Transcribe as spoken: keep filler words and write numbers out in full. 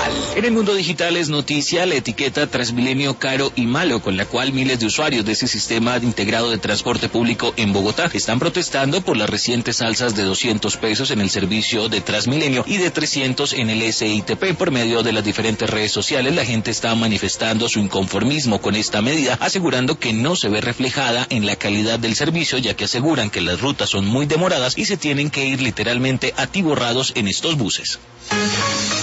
digital. En el mundo digital es noticia la etiqueta Transmilenio caro y malo, con la cual miles de usuarios de ese sistema integrado de transporte público en Bogotá están protestando por las recientes alzas de doscientos pesos en el servicio de Transmilenio y de trescientos en el S I T P. Por medio de las diferentes redes sociales, la gente está manifestando su inconformismo con esta medida, asegurando que no se ve reflejada en la calidad del servicio, ya que aseguran que las rutas son muy demoradas y se tienen que ir literalmente atiborrados en estos buses.